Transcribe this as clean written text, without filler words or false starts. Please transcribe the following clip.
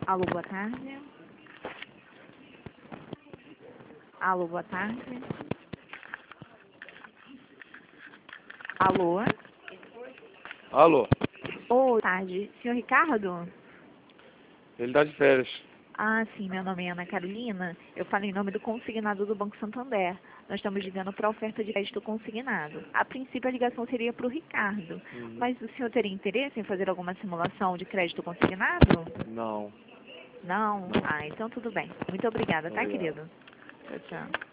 Alô, boa tarde. Alô, boa tarde. Alô? Alô, Boa tarde. Senhor Ricardo? ele tá de férias. Ah, sim, meu nome é Ana Carolina. Eu falo em nome do consignado do Banco Santander. Nós estamos ligando para a oferta de crédito consignado. A princípio, a ligação seria para o Ricardo. Mas o senhor teria interesse em fazer alguma simulação de crédito consignado? Não. Não? Ah, então tudo bem. Muito obrigada, tá, Obrigado. querido? Tchau, tchau.